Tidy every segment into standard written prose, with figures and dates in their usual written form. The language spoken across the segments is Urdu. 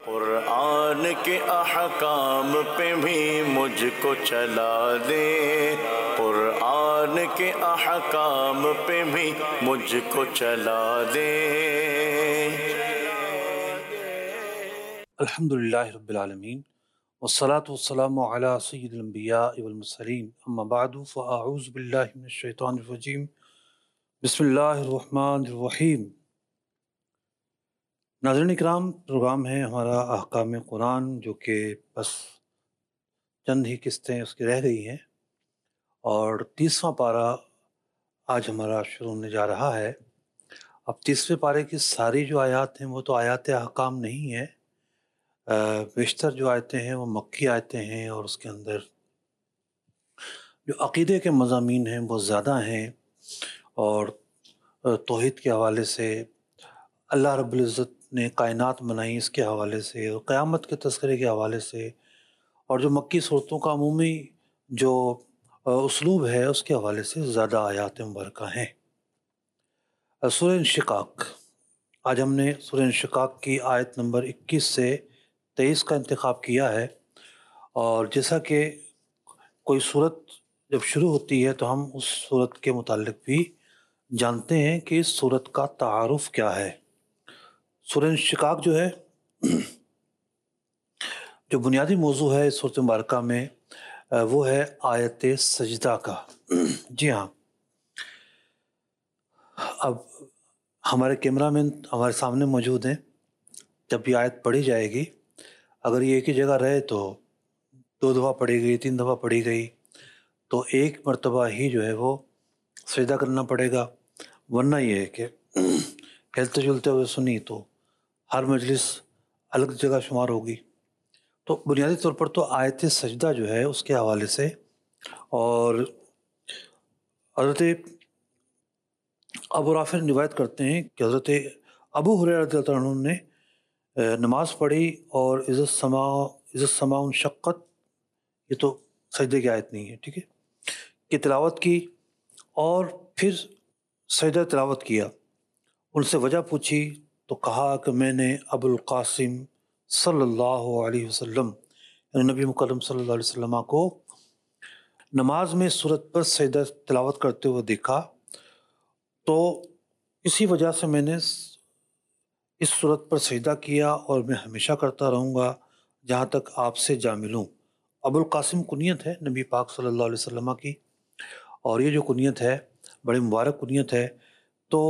قرآن کے احکام پہ بھی مجھ کو چلا دے، قرآن کے احکام پہ بھی مجھ کو چلا دے۔ الحمدللہ رب العالمین والصلاة والسلام علی سید الانبیاء والمرسلین، اما بعد فاعوذ باللہ من الشیطان الرجیم، بسم اللہ الرحمن الرحیم۔ ناظرین اکرام، پروگرام ہے ہمارا احکام قرآن، جو کہ بس چند ہی قسطیں اس کی رہ گئی ہیں، اور 30واں پارہ آج ہمارا شروع ہونے جا رہا ہے۔ اب 30ویں پارے کی ساری جو آیات ہیں وہ تو آیات احکام نہیں ہیں، بیشتر جو آیتیں ہیں وہ مکی آیتیں ہیں، اور اس کے اندر جو عقیدے کے مضامین ہیں وہ زیادہ ہیں، اور توحید کے حوالے سے، اللہ رب العزت نے کائنات بنائی اس کے حوالے سے، اور قیامت کے تذکرے کے حوالے سے، اور جو مکی صورتوں کا عمومی جو اسلوب ہے اس کے حوالے سے زیادہ آیات مبارکہ ہیں۔ سورہ انشقاق، آج ہم نے سورہ انشقاق کی آیت نمبر 21 سے 23 کا انتخاب کیا ہے، اور جیسا کہ کوئی صورت جب شروع ہوتی ہے تو ہم اس صورت کے متعلق بھی جانتے ہیں کہ اس صورت کا تعارف کیا ہے۔ سورہ انشقاق جو ہے، جو بنیادی موضوع ہے اس صورت مبارکہ میں، وہ ہے آیت سجدہ کا۔ جی ہاں، اب ہمارے کیمرہ مین ہمارے سامنے موجود ہیں، جب یہ آیت پڑھی جائے گی، اگر یہ ایک ہی جگہ رہے تو 2 دفعہ پڑھی گئی، 3 دفعہ پڑھی گئی، تو ایک مرتبہ ہی جو ہے وہ سجدہ کرنا پڑے گا، ورنہ یہ ہے کہ ہلتے جلتے ہوئے سنی تو ہر مجلس الگ جگہ شمار ہوگی۔ تو بنیادی طور پر تو آیت سجدہ جو ہے اس کے حوالے سے، اور حضرت ابو رافع روایت کرتے ہیں کہ حضرت ابو ہریرہ رضی اللہ عنہ نے نماز پڑھی، اور اذا السماء انشقت، یہ تو سجدے کی آیت نہیں ہے، ٹھیک ہے، کی تلاوت کی، اور پھر سجدہ تلاوت کیا۔ ان سے وجہ پوچھی تو کہا کہ میں نے ابو القاسم صلی اللہ علیہ وسلم، یعنی نبی مکرم صلی اللہ علیہ وسلم کو نماز میں سورت پر سجدہ تلاوت کرتے ہوئے دیکھا، تو اسی وجہ سے میں نے اس صورت پر سجدہ کیا، اور میں ہمیشہ کرتا رہوں گا جہاں تک آپ سے جا ملوں۔ ابو القاسم کنیت ہے نبی پاک صلی اللہ علیہ وسلم کی، اور یہ جو کنیت ہے بڑی مبارک کنیت ہے۔ تو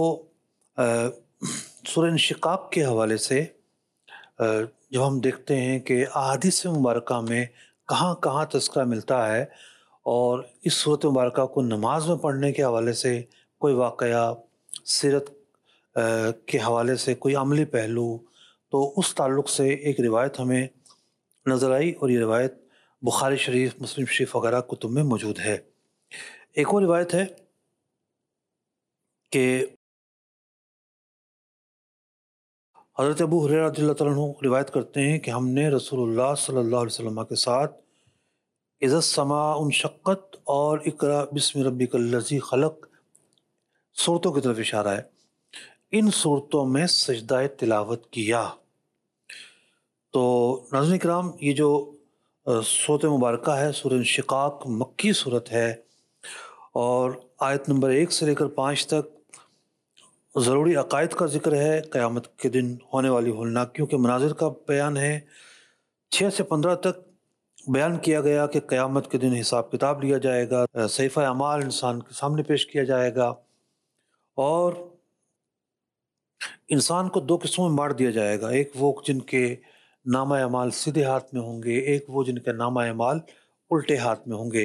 سورہ انشقاق کے حوالے سے جب ہم دیکھتے ہیں کہ احادیث مبارکہ میں کہاں کہاں تذکرہ ملتا ہے، اور اس صورت مبارکہ کو نماز میں پڑھنے کے حوالے سے کوئی واقعہ، سیرت کے حوالے سے کوئی عملی پہلو، تو اس تعلق سے ایک روایت ہمیں نظر آئی، اور یہ روایت بخاری شریف، مسلم شریف وغیرہ کتب میں موجود ہے۔ ایک اور روایت ہے کہ حضرت ابو ہریرہ رضی اللہ عنہ روایت کرتے ہیں کہ ہم نے رسول اللہ صلی اللہ علیہ وسلم کے ساتھ اذا السماء انشقت اور اقرأ بسم ربک الذی خلق صورتوں کی طرف اشارہ ہے، ان صورتوں میں سجدہ تلاوت کیا۔ تو ناظرین کرام، یہ جو صورت مبارکہ ہے سورہ انشقاق، مکی صورت ہے، اور آیت نمبر 1 سے لے کر 5 تک ضروری عقائد کا ذکر ہے، قیامت کے دن ہونے والی ہولناکیوں کے مناظر کا بیان ہے۔ 6 سے 15 تک بیان کیا گیا کہ قیامت کے دن حساب کتاب لیا جائے گا، صحیفہ اعمال انسان کے سامنے پیش کیا جائے گا، اور انسان کو 2 قسموں میں بانٹ دیا جائے گا، ایک وہ جن کے نامہ اعمال سیدھے ہاتھ میں ہوں گے، ایک وہ جن کے نامہ اعمال الٹے ہاتھ میں ہوں گے۔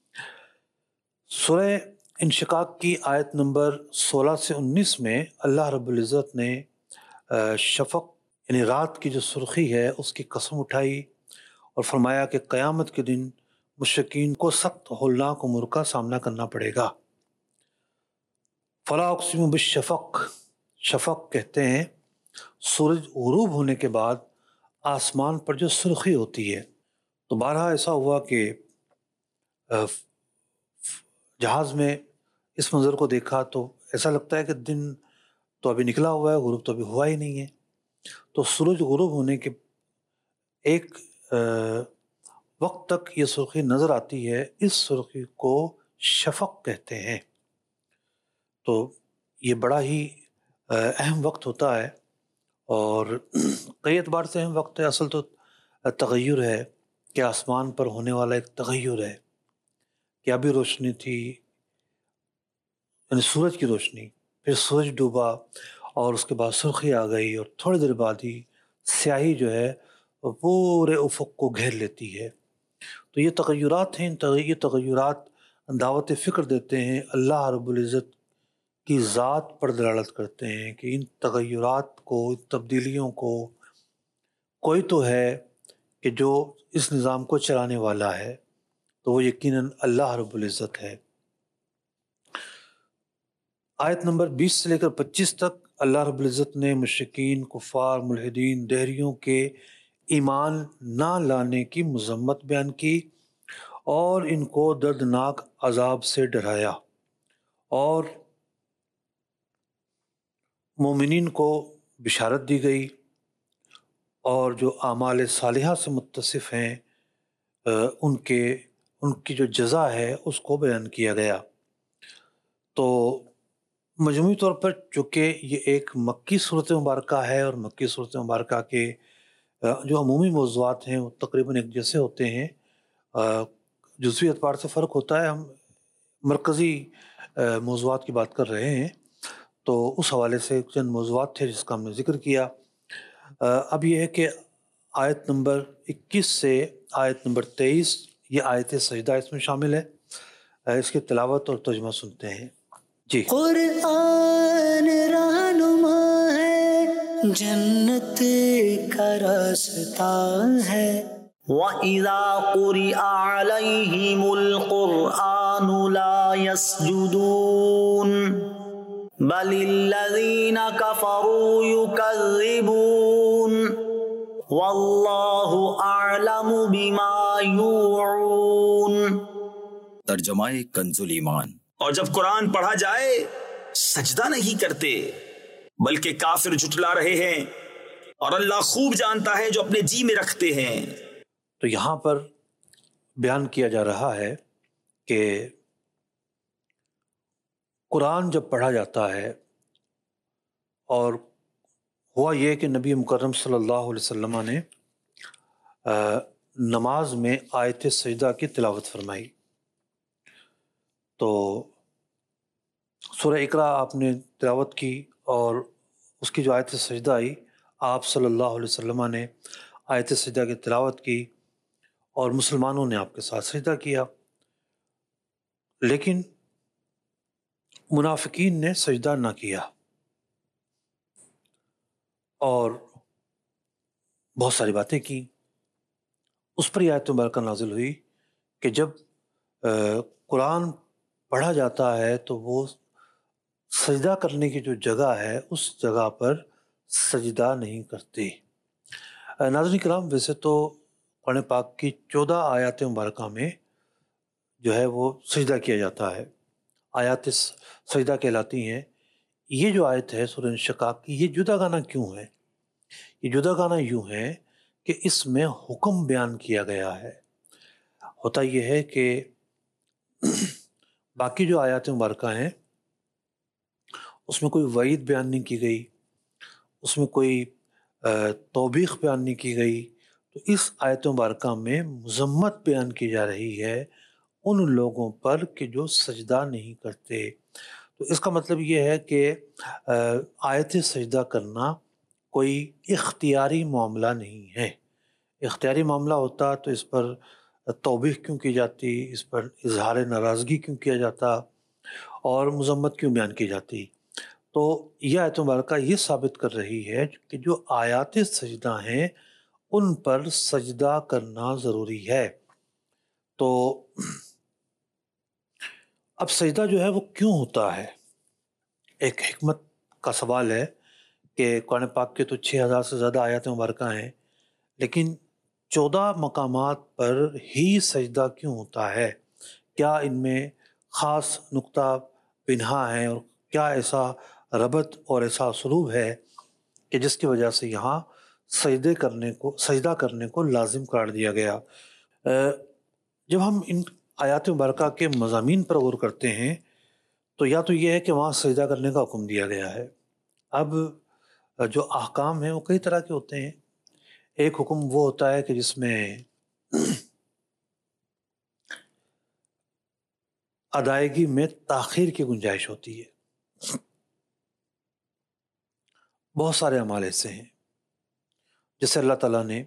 سورہ انشقاق کی آیت نمبر 16 سے 19 میں اللہ رب العزت نے شفق یعنی رات کی جو سرخی ہے اس کی قسم اٹھائی، اور فرمایا کہ قیامت کے دن مشرکین کو سخت ہولناک امور کا سامنا کرنا پڑے گا۔ فلا اقسم بالشفق، شفق کہتے ہیں سورج غروب ہونے کے بعد آسمان پر جو سرخی ہوتی ہے۔ تو بارہا ایسا ہوا کہ جہاز میں اس منظر کو دیکھا تو ایسا لگتا ہے کہ دن تو ابھی نکلا ہوا ہے، غروب تو ابھی ہوا ہی نہیں ہے۔ تو سورج غروب ہونے کے ایک وقت تک یہ سرخی نظر آتی ہے، اس سرخی کو شفق کہتے ہیں۔ تو یہ بڑا ہی اہم وقت ہوتا ہے، اور کئی اعتبار سے اہم وقت ہے۔ اصل تو تغیر ہے کہ آسمان پر ہونے والا ایک تغیر ہے کہ ابھی روشنی تھی، یعنی سورج کی روشنی، پھر سورج ڈوبا اور اس کے بعد سرخی آ گئی، اور تھوڑی دیر بعد ہی سیاہی جو ہے وہ پورے افق کو گھیر لیتی ہے۔ تو یہ تغیرات ہیں، یہ تغیرات دعوت فکر دیتے ہیں، اللہ رب العزت کی ذات پر دلالت کرتے ہیں کہ ان تغیرات کو، ان تبدیلیوں کو کوئی تو ہے کہ جو اس نظام کو چلانے والا ہے، تو وہ یقیناً اللہ رب العزت ہے۔ آیت نمبر 20 سے لے کر 25 تک اللہ رب العزت نے مشرکین، کفار، ملحدین، دہریوں کے ایمان نہ لانے کی مذمت بیان کی اور ان کو دردناک عذاب سے ڈرایا، اور مومنین کو بشارت دی گئی، اور جو اعمال صالحہ سے متصف ہیں ان کی جو جزا ہے اس کو بیان کیا گیا۔ تو مجموعی طور پر چونکہ یہ ایک مکی صورت مبارکہ ہے، اور مکی صورت مبارکہ کے جو عمومی موضوعات ہیں وہ تقریباً ایک جیسے ہوتے ہیں، جزوی اعتبار سے فرق ہوتا ہے۔ ہم مرکزی موضوعات کی بات کر رہے ہیں، تو اس حوالے سے چند موضوعات تھے جس کا ہم نے ذکر کیا۔ اب یہ ہے کہ آیت نمبر 21 سے آیت نمبر 23 یہ آیت سجدہ اس میں شامل ہے۔ اس کی تلاوت اور ترجمہ سنتے ہیں۔ جی۔ قرآن رہنما ہے، جنت کا راستہ ہے۔ وَإِذَا قُرِئَ عَلَيْهِمُ الْقُرْآنُ لَا يَسْجُدُونَ بَلِ الَّذِينَ كَفَرُوا يُكَذِّبُونَ وَاللَّهُ أَعْلَمُ بِمَا يُوعُونَ۔ ترجمہ کنز ایمان۔ اور جب قرآن پڑھا جائے سجدہ نہیں کرتے بلکہ کافر جھٹلا رہے ہیں، اور اللہ خوب جانتا ہے جو اپنے جی میں رکھتے ہیں۔ تو یہاں پر بیان کیا جا رہا ہے کہ قرآن جب پڑھا جاتا ہے، اور ہوا یہ کہ نبی مکرم صلی اللہ علیہ وسلم نے نماز میں آیت سجدہ کی تلاوت فرمائی، تو سورہ اقرا آپ نے تلاوت کی، اور اس کی جو آیت سجدہ آئی، آپ صلی اللہ علیہ وسلم نے آیت سجدہ کی تلاوت کی، اور مسلمانوں نے آپ کے ساتھ سجدہ کیا، لیکن منافقین نے سجدہ نہ کیا، اور بہت ساری باتیں کی۔ اس پر یہ آیت مبارکہ نازل ہوئی کہ جب قرآن پڑھا جاتا ہے تو وہ سجدہ کرنے کی جو جگہ ہے اس جگہ پر سجدہ نہیں کرتے۔ ناظرین کرام، ویسے تو قرآن پاک کی 14 آیات مبارکہ میں جو ہے وہ سجدہ کیا جاتا ہے، آیات سجدہ کہلاتی ہیں۔ یہ جو آیت ہے سورہ انشقاق کی، یہ جدا گانا کیوں ہے؟ یہ جدا گانا یوں ہے کہ اس میں حکم بیان کیا گیا ہے۔ ہوتا یہ ہے کہ باقی جو آیات مبارکہ ہیں اس میں کوئی وعید بیان نہیں کی گئی، اس میں کوئی توبیخ بیان نہیں کی گئی، تو اس آیت مبارکہ میں مذمت بیان کی جا رہی ہے ان لوگوں پر کہ جو سجدہ نہیں کرتے۔ تو اس کا مطلب یہ ہے کہ آیت سجدہ کرنا کوئی اختیاری معاملہ نہیں ہے۔ اختیاری معاملہ ہوتا تو اس پر توبیخ کیوں کی جاتی، اس پر اظہار ناراضگی کیوں کیا جاتا، اور مذمت کیوں بیان کی جاتی۔ تو یہ آیت مبارکہ یہ ثابت کر رہی ہے کہ جو آیات سجدہ ہیں ان پر سجدہ کرنا ضروری ہے۔ تو اب سجدہ جو ہے وہ کیوں ہوتا ہے؟ ایک حکمت کا سوال ہے کہ قرآن پاک کے تو 6000 سے زیادہ آیات مبارکہ ہیں، لیکن 14 مقامات پر ہی سجدہ کیوں ہوتا ہے؟ کیا ان میں خاص نقطہ پنہا ہے، اور کیا ایسا ربط اور ایسا اسلوب ہے کہ جس کی وجہ سے یہاں سجدہ کرنے کو لازم قرار دیا گیا۔ جب ہم ان آیات مبارکہ کے مضامین پر غور کرتے ہیں تو یا تو یہ ہے کہ وہاں سجدہ کرنے کا حکم دیا گیا ہے۔ اب جو احکام ہیں وہ کئی طرح کے ہوتے ہیں۔ ایک حکم وہ ہوتا ہے کہ جس میں ادائیگی میں تاخیر کی گنجائش ہوتی ہے۔ بہت سارے اعمال ایسے ہیں جیسے اللہ تعالیٰ نے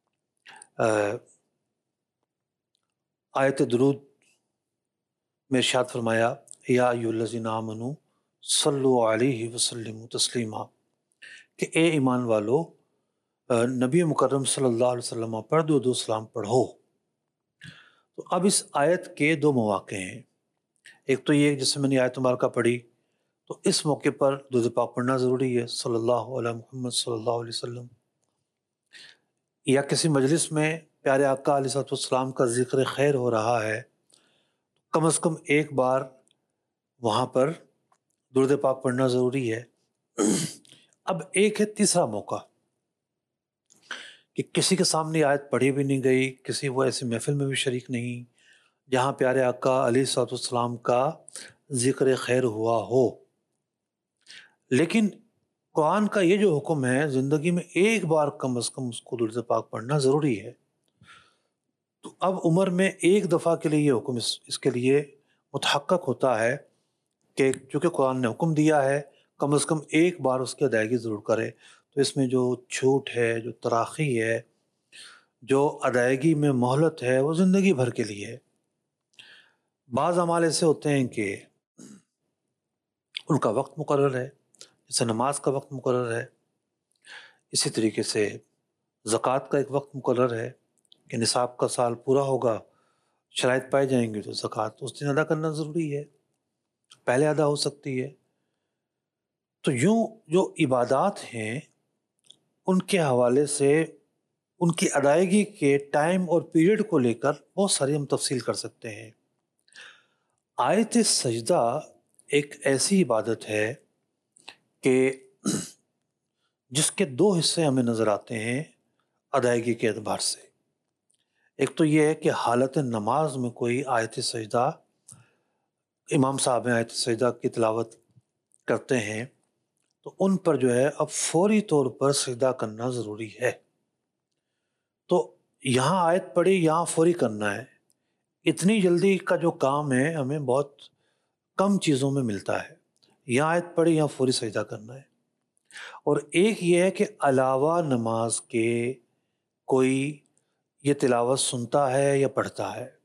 آیت درود میں ارشاد فرمایا یا ایھا الذین آمنوا صلوا علیہ وسلموا تسلیما، کہ اے ایمان والو نبی مکرم صلی اللہ علیہ وسلم پر درود و سلام پڑھو۔ تو اب اس آیت کے دو مواقع ہیں۔ ایک تو یہ جس میں نے آیت مبارکہ پڑھی تو اس موقع پر درود پاک پڑھنا ضروری ہے صلی اللہ علیہ محمد صلی اللہ علیہ وسلم، یا کسی مجلس میں پیارے آقا علیہ السلام کا ذکر خیر ہو رہا ہے، کم از کم ایک بار وہاں پر درود پاک پڑھنا ضروری ہے۔ اب ایک ہے تیسرا موقع کہ کسی کے سامنے آیت پڑھی بھی نہیں گئی، کسی وہ ایسی محفل میں بھی شریک نہیں جہاں پیارے آقا علیہ السلام کا ذکر خیر ہوا ہو، لیکن قرآن کا یہ جو حکم ہے زندگی میں ایک بار کم از کم اس کو درود پاک پڑھنا ضروری ہے۔ تو اب عمر میں ایک دفعہ کے لیے یہ حکم اس کے لیے متحقق ہوتا ہے کہ چونکہ قرآن نے حکم دیا ہے کم از کم ایک بار اس کی ادائیگی ضرور کرے۔ تو اس میں جو چھوٹ ہے، جو تراخی ہے، جو ادائیگی میں مہلت ہے، وہ زندگی بھر کے لیے ہے۔ بعض اعمال ایسے ہوتے ہیں کہ ان کا وقت مقرر ہے، جیسے نماز کا وقت مقرر ہے، اسی طریقے سے زکوٰۃ کا ایک وقت مقرر ہے کہ نصاب کا سال پورا ہوگا، شرائط پائے جائیں گے تو زکوٰۃ اس دن ادا کرنا ضروری ہے، پہلے ادا ہو سکتی ہے۔ تو یوں جو عبادات ہیں ان کے حوالے سے ان کی ادائیگی کے ٹائم اور پیریڈ کو لے کر بہت ساری ہم تفصیل کر سکتے ہیں۔ آیت سجدہ ایک ایسی عبادت ہے کہ جس کے دو حصے ہمیں نظر آتے ہیں ادائیگی کے اعتبار سے۔ ایک تو یہ ہے کہ حالت نماز میں کوئی آیت سجدہ، امام صاحب آیت سجدہ کی تلاوت کرتے ہیں تو ان پر جو ہے اب فوری طور پر سجدہ کرنا ضروری ہے۔ تو یہاں آیت پڑھی، یہاں فوری کرنا ہے۔ اتنی جلدی کا جو کام ہے ہمیں بہت کم چیزوں میں ملتا ہے، یہاں آیت پڑھی یہاں فوری سجدہ کرنا ہے۔ اور ایک یہ ہے کہ علاوہ نماز کے کوئی یہ تلاوت سنتا ہے یا پڑھتا ہے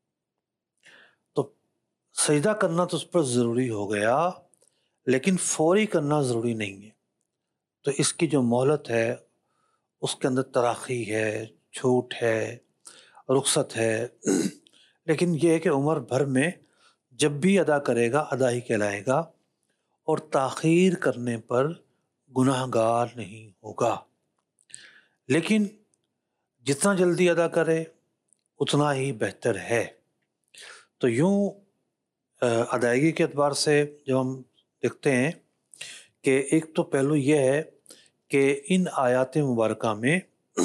تو سجدہ کرنا تو اس پر ضروری ہو گیا، لیکن فوری کرنا ضروری نہیں ہے۔ تو اس کی جو مہلت ہے اس کے اندر تراخی ہے، چھوٹ ہے، رخصت ہے، لیکن یہ ہے کہ عمر بھر میں جب بھی ادا کرے گا ادا ہی کہلائے گا، اور تاخیر کرنے پر گناہ گار نہیں ہوگا۔ لیکن جتنا جلدی ادا کرے اتنا ہی بہتر ہے۔ تو یوں ادائیگی کے اعتبار سے جب ہم دیکھتے ہیں کہ ایک تو پہلو یہ ہے کہ ان آیات مبارکہ میں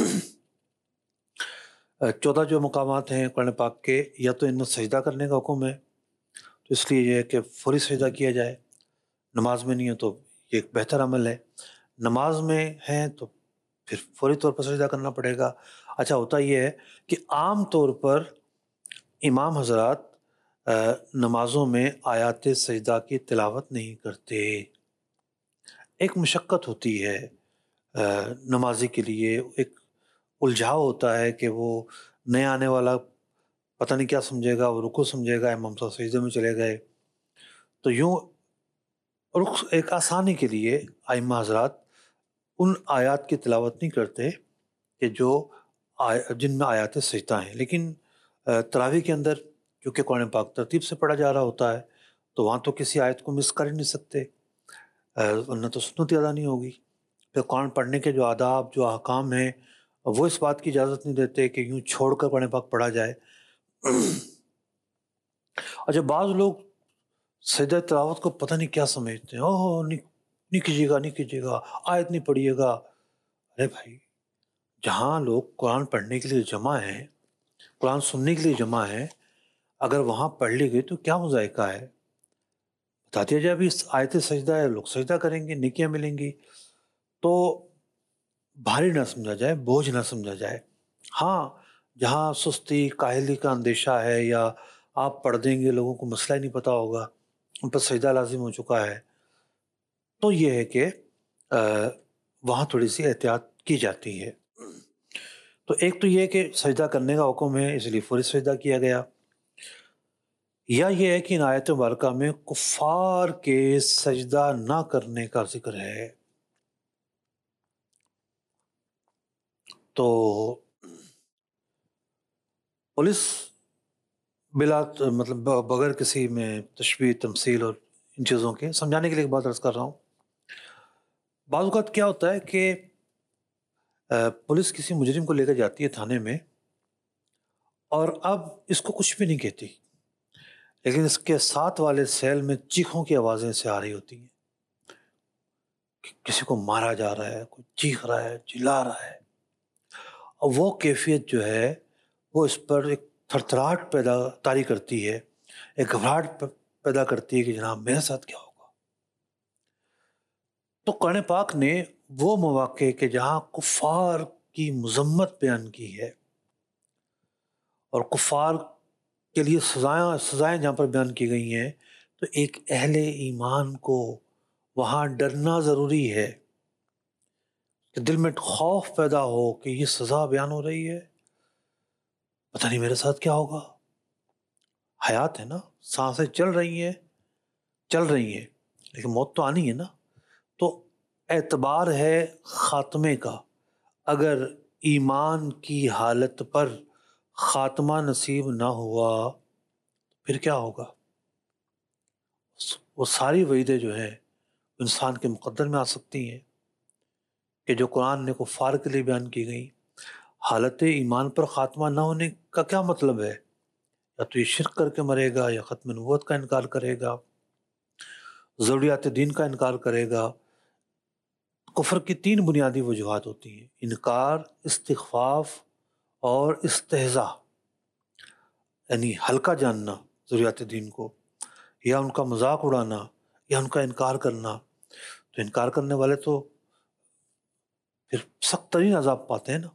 14 جو مقامات ہیں قرآن پاک کے، یا تو ان میں سجدہ کرنے کا حکم ہے تو اس لیے یہ ہے کہ فوری سجدہ کیا جائے، نماز میں نہیں ہے تو یہ ایک بہتر عمل ہے، نماز میں ہیں تو پھر فوری طور پر سجدہ کرنا پڑے گا۔ اچھا، ہوتا یہ ہے کہ عام طور پر امام حضرات نمازوں میں آیات سجدہ کی تلاوت نہیں کرتے۔ ایک مشقت ہوتی ہے نمازی کے لیے، ایک الجھاؤ ہوتا ہے کہ وہ نیا آنے والا پتہ نہیں کیا سمجھے گا، وہ رکوع سمجھے گا، امام صاحب سجدے میں چلے گئے۔ تو یوں ایک آسانی کے لیے ائمہ حضرات ان آیات کی تلاوت نہیں کرتے کہ جن میں آیات سجدہ ہیں، لیکن تراویح کے اندر کیونکہ قرآن پاک ترتیب سے پڑھا جا رہا ہوتا ہے تو وہاں تو کسی آیت کو مس کر ہی نہیں سکتے، ورنہ تو سنت ادا نہیں ہوگی۔ پھر قرآن پڑھنے کے جو آداب، جو احکام ہیں، وہ اس بات کی اجازت نہیں دیتے کہ یوں چھوڑ کر قرآن پاک پڑھا جائے۔ اور جب بعض لوگ سجدہ تلاوت کو پتہ نہیں کیا سمجھتے ہیں، اوہ نہیں کیجیے گا، نہیں کیجیے گا، آیت نہیں پڑھیے گا۔ ارے بھائی، جہاں لوگ قرآن پڑھنے کے لیے جمع ہیں، قرآن سننے کے لیے جمع ہیں، اگر وہاں پڑھ لی گئی تو کیا مذائقہ ہے؟ بتا دیا جائے ابھی آیت سجدہ ہے، لوگ سجدہ کریں گے، نیکیاں ملیں گی، تو بھاری نہ سمجھا جائے، بوجھ نہ سمجھا جائے۔ ہاں، جہاں سستی کاہلی کا اندیشہ ہے، یا آپ پڑھ دیں گے لوگوں کو مسئلہ ہی نہیں پتہ ہوگا، ان پر سجدہ لازم ہو چکا ہے، تو یہ ہے کہ وہاں تھوڑی سی احتیاط کی جاتی ہے۔ تو ایک تو یہ کہ سجدہ کرنے کا حکم ہے، اس لیے فوری سجدہ کیا گیا، یا یہ ہے کہ ان آیت مبارکہ میں کفار کے سجدہ نہ کرنے کا ذکر ہے۔ تو پولیس بلا مطلب بغیر کسی میں تشبیہ تمثیل اور ان چیزوں کے سمجھانے کے لیے ایک بات عرض کر رہا ہوں۔ بعض اوقات کیا ہوتا ہے کہ پولیس کسی مجرم کو لے کر جاتی ہے تھانے میں، اور اب اس کو کچھ بھی نہیں کہتی، لیکن اس کے ساتھ والے سیل میں چیخوں کی آوازیں سے آ رہی ہوتی ہیں کہ کسی کو مارا جا رہا ہے، کوئی چیخ رہا ہے، چلا رہا ہے، اور وہ کیفیت جو ہے وہ اس پر ایک تھرتھراہٹ پیدا طاری کرتی ہے، ایک گھبراہٹ پیدا کرتی ہے کہ جناب میرے ساتھ کیا ہوگا۔ تو قرآن پاک نے وہ مواقع کہ جہاں کفار کی مذمت بیان کی ہے اور کفار کے لیے سزائیں جہاں پر بیان کی گئی ہیں، تو ایک اہل ایمان کو وہاں ڈرنا ضروری ہے کہ دل میں خوف پیدا ہو کہ یہ سزا بیان ہو رہی ہے، پتہ نہیں میرے ساتھ کیا ہوگا۔ حیات ہے نا، سانسیں چل رہی ہیں، لیکن موت تو آنی ہے نا۔ تو اعتبار ہے خاتمے کا، اگر ایمان کی حالت پر خاتمہ نصیب نہ ہوا پھر کیا ہوگا؟ وہ ساری وعیدیں جو ہیں انسان کے مقدر میں آ سکتی ہیں کہ جو قرآن نے کفار کے لیے بیان کی گئی۔ حالت ایمان پر خاتمہ نہ ہونے کا کیا مطلب ہے؟ یا تو یہ شرک کر کے مرے گا، یا ختم نبوت کا انکار کرے گا، ضروریات دین کا انکار کرے گا۔ کفر کی 3 بنیادی وجوہات ہوتی ہیں: انکار، استخفاف اور استہزاء، یعنی ہلکا جاننا ضروریات دین کو، یا ان کا مذاق اڑانا، یا ان کا انکار کرنا۔ تو انکار کرنے والے تو پھر سخت ترین عذاب پاتے ہیں نا۔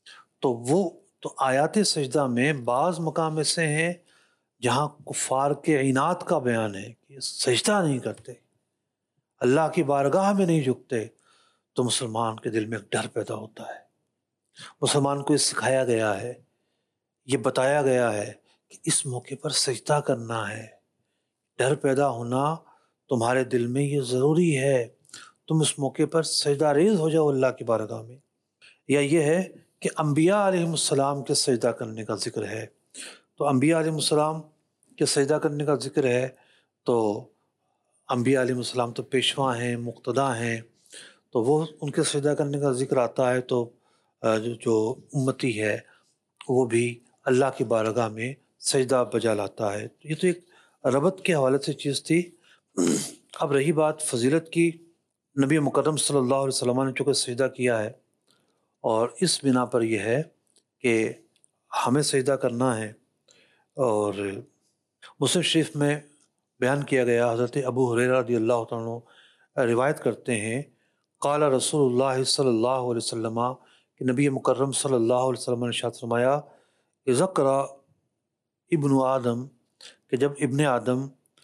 تو آیات سجدہ میں بعض مقام ایسے ہیں جہاں کفار کے عناد کا بیان ہے کہ سجدہ نہیں کرتے، اللہ کی بارگاہ میں نہیں جھکتے، تو مسلمان کے دل میں ایک ڈر پیدا ہوتا ہے۔ مسلمان کو یہ سکھایا گیا ہے، یہ بتایا گیا ہے کہ اس موقع پر سجدہ کرنا ہے۔ ڈر پیدا ہونا تمہارے دل میں یہ ضروری ہے، تم اس موقع پر سجدہ ریز ہو جاؤ اللہ کی بارگاہ میں۔ یا یہ ہے کہ انبیاء علیہ السلام کے سجدہ کرنے کا ذکر ہے، تو انبیاء علیہ السلام کے سجدہ کرنے کا ذکر ہے، تو انبیاء علیہ السلام تو پیشوا ہیں، مقتدا ہیں، تو وہ ان کے سجدہ کرنے کا ذکر آتا ہے، تو جو امتی ہے وہ بھی اللہ کی بارگاہ میں سجدہ بجا لاتا ہے۔ یہ تو ایک ربط کے حوالے سے چیز تھی۔ اب رہی بات فضیلت کی، نبی مکرم صلی اللہ علیہ وسلم نے چونکہ سجدہ کیا ہے، اور اس بنا پر یہ ہے کہ ہمیں سجدہ کرنا ہے۔ اور مسلم شریف میں بیان کیا گیا، حضرت ابو ہریرہ رضی اللہ تعالیٰ عنہ روایت کرتے ہیں، قال رسول اللہ صلی اللہ علیہ وسلم، کہ نبی مکرم صلی اللہ علیہ وسلم نے ارشاد فرمایا، اذا قرأ ابن آدم، کہ جب ابن آدم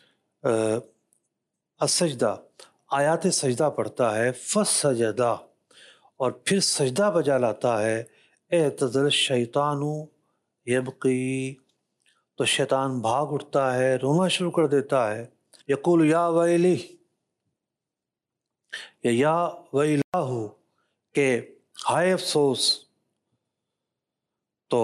السجدہ آیات سجدہ پڑھتا ہے، فسجدہ، اور پھر سجدہ بجا لاتا ہے، اعتذر الشیطان یبقی، تو شیطان بھاگ اٹھتا ہے، رونا شروع کر دیتا ہے، یقول یا ویلی، یا ویلہ، کہ ہائے افسوس۔ تو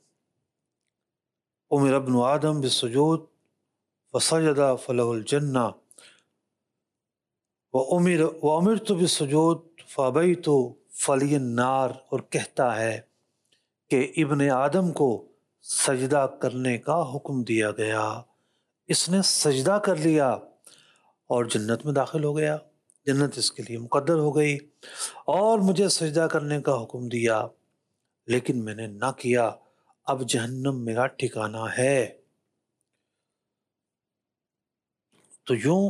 امر ابن آدم بالسجود فسجد فلہ الجنہ وامرت بالسجود فابیت فلی النار، اور کہتا ہے کہ ابن آدم کو سجدہ کرنے کا حکم دیا گیا، اس نے سجدہ کر لیا اور جنت میں داخل ہو گیا، جنت اس کے لیے مقدر ہو گئی، اور مجھے سجدہ کرنے کا حکم دیا لیکن میں نے نہ کیا، اب جہنم میرا ٹھکانہ ہے۔ تو یوں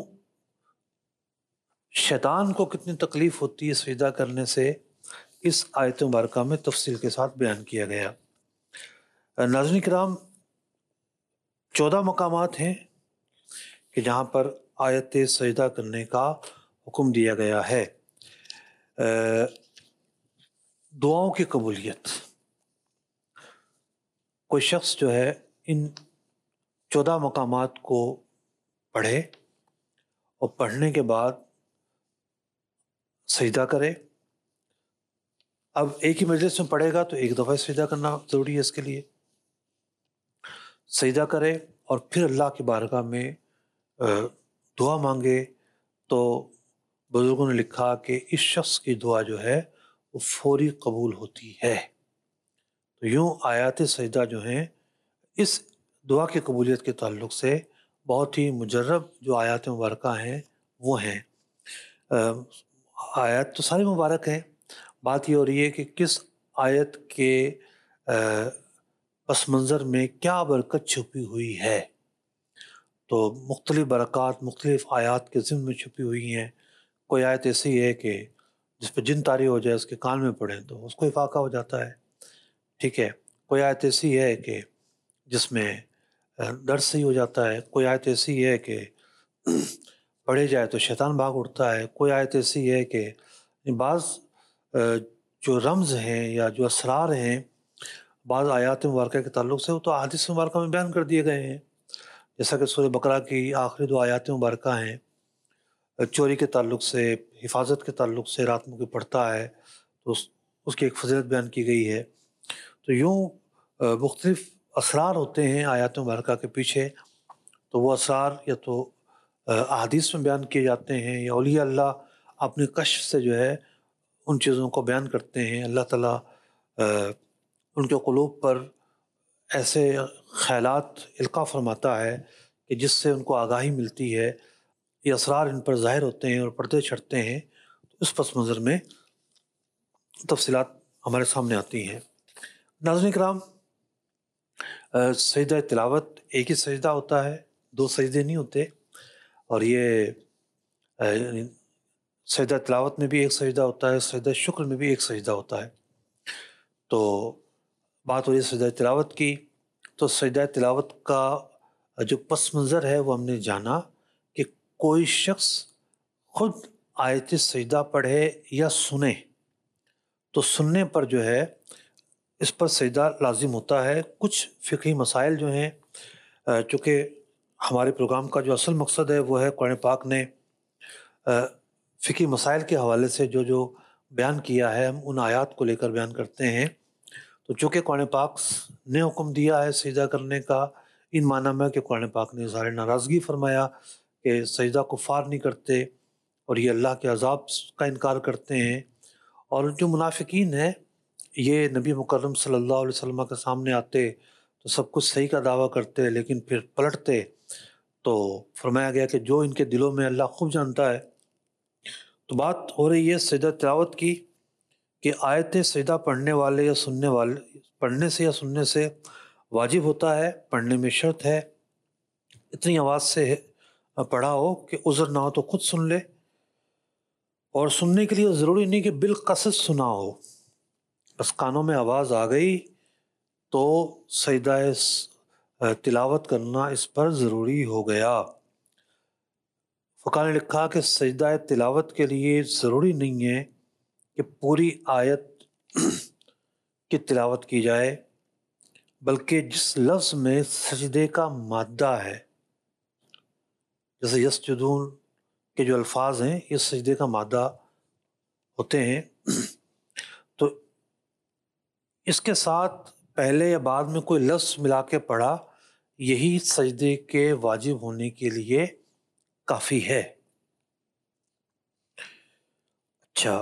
شیطان کو کتنی تکلیف ہوتی ہے سجدہ کرنے سے، اس آیت مبارکہ میں تفصیل کے ساتھ بیان کیا گیا۔ ناظرین کرام، 14 مقامات ہیں کہ جہاں پر آیت سجدہ کرنے کا حکم دیا گیا ہے۔ دعاؤں کی قبولیت، کوئی شخص جو ہے ان 14 مقامات کو پڑھے اور پڑھنے کے بعد سجدہ کرے۔ اب ایک ہی مجلس میں پڑھے گا تو ایک دفعہ سجدہ کرنا ضروری ہے، اس کے لیے سجدہ کرے اور پھر اللہ کی بارگاہ میں دعا مانگے، تو بزرگوں نے لکھا کہ اس شخص کی دعا جو ہے وہ فوری قبول ہوتی ہے۔ تو یوں آیات سجدہ جو ہیں اس دعا کی قبولیت کے تعلق سے بہت ہی مجرب جو آیات مبارکہ ہیں وہ ہیں۔ آیات تو سارے مبارک ہیں، بات یہ ہو رہی ہے کہ کس آیت کے پس منظر میں کیا برکت چھپی ہوئی ہے۔ تو مختلف برکات مختلف آیات کے ضمن میں چھپی ہوئی ہیں۔ کوئی آیت ایسی ہے کہ جس پہ جن طاری ہو جائے اس کے کان میں پڑھیں تو اس کو افاقہ ہو جاتا ہے، ٹھیک ہے۔ کوئی آیت ایسی ہے کہ جس میں درد صحیح ہو جاتا ہے، کوئی آیت ایسی ہے کہ پڑھے جائے تو شیطان بھاگ اٹھتا ہے، کوئی آیت ایسی ہے کہ بعض جو رمز ہیں یا جو اسرار ہیں بعض آیات مبارکہ کے تعلق سے وہ تو احادیث مبارکہ میں بیان کر دیے گئے ہیں، جیسا کہ سورہ بقرہ کی آخری 2 آیات مبارکہ ہیں، چوری کے تعلق سے، حفاظت کے تعلق سے، رات میں کوئی پڑھتا ہے تو اس کی ایک فضیلت بیان کی گئی ہے۔ تو یوں مختلف اسرار ہوتے ہیں آیات مبارکہ کے پیچھے، تو وہ اسرار یا تو احادیث میں بیان کیے جاتے ہیں یا اولیاء اللہ اپنے کشف سے جو ہے ان چیزوں کو بیان کرتے ہیں۔ اللہ تعالیٰ ان کے قلوب پر ایسے خیالات القاء فرماتا ہے کہ جس سے ان کو آگاہی ملتی ہے، یہ اسرار ان پر ظاہر ہوتے ہیں اور پردے چڑھتے ہیں، تو اس پس منظر میں تفصیلات ہمارے سامنے آتی ہیں۔ ناظرین کرام، سجدہ تلاوت ایک ہی سجدہ ہوتا ہے، 2 سجدے نہیں ہوتے، اور یہ سجدہ تلاوت میں بھی ایک سجدہ ہوتا ہے، سجدہ شکر میں بھی ایک سجدہ ہوتا ہے۔ تو بات ہو رہی ہے سجدہ تلاوت کی، تو سجدہ تلاوت کا جو پس منظر ہے وہ ہم نے جانا کہ کوئی شخص خود آیت سجدہ پڑھے یا سنے، تو سننے پر جو ہے اس پر سجدہ لازم ہوتا ہے۔ کچھ فقہی مسائل جو ہیں، چونکہ ہمارے پروگرام کا جو اصل مقصد ہے وہ ہے قرآن پاک نے فقہی مسائل کے حوالے سے جو بیان کیا ہے ہم ان آیات کو لے کر بیان کرتے ہیں۔ تو چونکہ قرآن پاک نے حکم دیا ہے سجدہ کرنے کا، ان معنی میں کہ قرآن پاک نے اظہار ناراضگی فرمایا کہ سجدہ کفار نہیں کرتے اور یہ اللہ کے عذاب کا انکار کرتے ہیں، اور جو منافقین ہیں یہ نبی مکرم صلی اللہ علیہ وسلم کے سامنے آتے تو سب کچھ صحیح کا دعویٰ کرتے لیکن پھر پلٹتے، تو فرمایا گیا کہ جو ان کے دلوں میں اللہ خوب جانتا ہے۔ تو بات ہو رہی ہے سجدہ تلاوت کی کہ آیت سجدہ پڑھنے والے یا سننے والے، پڑھنے سے یا سننے سے واجب ہوتا ہے، پڑھنے میں شرط ہے، اتنی آواز سے پڑھا ہو کہ عذر نہ ہو تو خود سن لے، اور سننے کے لیے ضروری نہیں کہ بالقصد سنا ہو، بس کانوں میں آواز آ گئی تو سجدہ تلاوت کرنا اس پر ضروری ہو گیا۔ فقہ نے لکھا کہ سجدہ تلاوت کے لیے ضروری نہیں ہے کہ پوری آیت کی تلاوت کی جائے، بلکہ جس لفظ میں سجدے کا مادہ ہے، جیسے یسجدون کے جو الفاظ ہیں یہ سجدے کا مادہ ہوتے ہیں، تو اس کے ساتھ پہلے یا بعد میں کوئی لفظ ملا کے پڑھا، یہی سجدے کے واجب ہونے کے لیے کافی ہے۔ اچھا،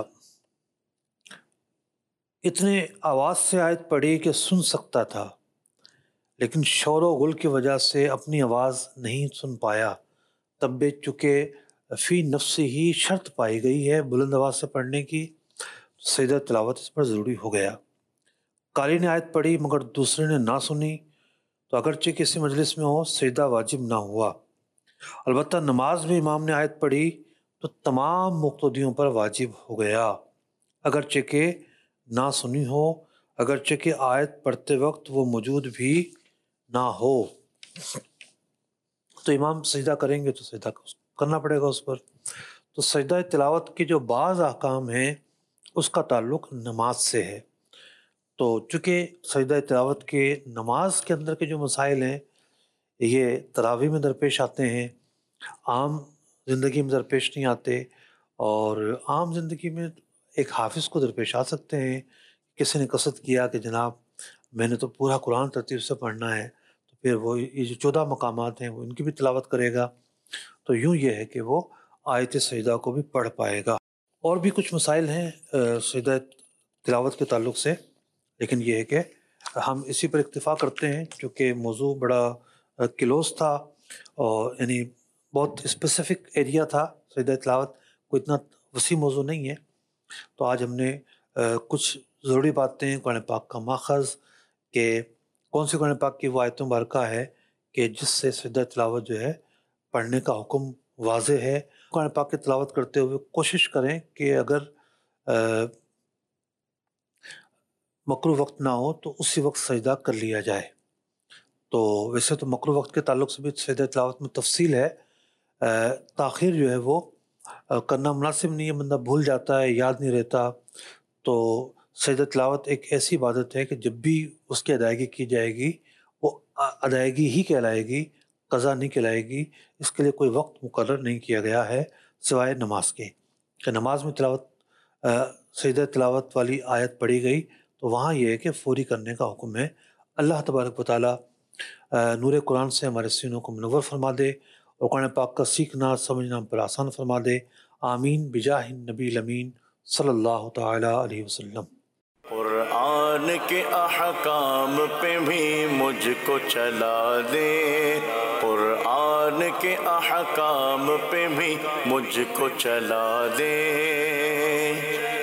اتنے آواز سے آیت پڑھی کہ سن سکتا تھا، لیکن شور و غل کی وجہ سے اپنی آواز نہیں سن پایا، تب بھی چونکہ فی نفس ہی شرط پائی گئی ہے بلند آواز سے پڑھنے کی، سجدہ تلاوت اس پر ضروری ہو گیا۔ قاری نے آیت پڑھی مگر دوسرے نے نہ سنی تو اگرچہ کسی مجلس میں ہو سجدہ واجب نہ ہوا۔ البتہ نماز میں امام نے آیت پڑھی تو تمام مقتدیوں پر واجب ہو گیا اگرچہ کہ نہ سنی ہو، اگرچہ کہ آیت پڑھتے وقت وہ موجود بھی نہ ہو۔ تو امام سجدہ کریں گے تو سجدہ کرنا پڑے گا اس پر۔ تو سجدہ تلاوت کے جو بعض احکام ہیں اس کا تعلق نماز سے ہے۔ تو چونکہ سجدہ تلاوت کے نماز کے اندر کے جو مسائل ہیں یہ تراویح میں درپیش آتے ہیں، عام زندگی میں درپیش نہیں آتے، اور عام زندگی میں ایک حافظ کو درپیش آ سکتے ہیں۔ کسی نے قصد کیا کہ جناب میں نے تو پورا قرآن ترتیب سے پڑھنا ہے، تو پھر وہ یہ جو 14 مقامات ہیں وہ ان کی بھی تلاوت کرے گا، تو یوں یہ ہے کہ وہ آیت سجدہ کو بھی پڑھ پائے گا۔ اور بھی کچھ مسائل ہیں سجدہ تلاوت کے تعلق سے، لیکن یہ ہے کہ ہم اسی پر اکتفا کرتے ہیں چونکہ موضوع بڑا کلوز تھا، اور یعنی بہت اسپیسیفک ایریا تھا سجدہ تلاوت، کوئی اتنا وسیع موضوع نہیں ہے۔ تو آج ہم نے کچھ ضروری باتیں قرآن پاک کا ماخذ، کہ کون سی قرآن پاک کی وہ آیت مبارکہ ہے کہ جس سے سجدہ تلاوت جو ہے پڑھنے کا حکم واضح ہے۔ قرآن پاک کی تلاوت کرتے ہوئے کوشش کریں کہ اگر مکروہ وقت نہ ہو تو اسی وقت سجدہ کر لیا جائے۔ تو ویسے تو مکروہ وقت کے تعلق سے بھی سجدہ تلاوت میں تفصیل ہے، تاخیر جو ہے وہ کرنا مناسب نہیں ہے، بندہ بھول جاتا ہے، یاد نہیں رہتا۔ تو سجدہ تلاوت ایک ایسی عبادت ہے کہ جب بھی اس کی ادائیگی کی جائے گی وہ ادائیگی ہی کہلائے گی، قضا نہیں کہلائے گی۔ اس کے لیے کوئی وقت مقرر نہیں کیا گیا ہے سوائے نماز کے، کہ نماز میں سجدہ تلاوت والی آیت پڑھی گئی تو وہاں یہ ہے کہ فوری کرنے کا حکم ہے۔ اللہ تبارک و تعالیٰ نور قرآن سے ہمارے سینوں کو منور فرما دے، اور قرآن پاک کا سیکھنا سمجھنا ہم پر آسان فرما دے۔ آمین بجاہ النبی الامین صلی اللہ تعالیٰ علیہ وسلم۔ قرآن کے احکام پہ بھی مجھ کو چلا دے، قرآن کے احکام پہ بھی مجھ کو چلا دے۔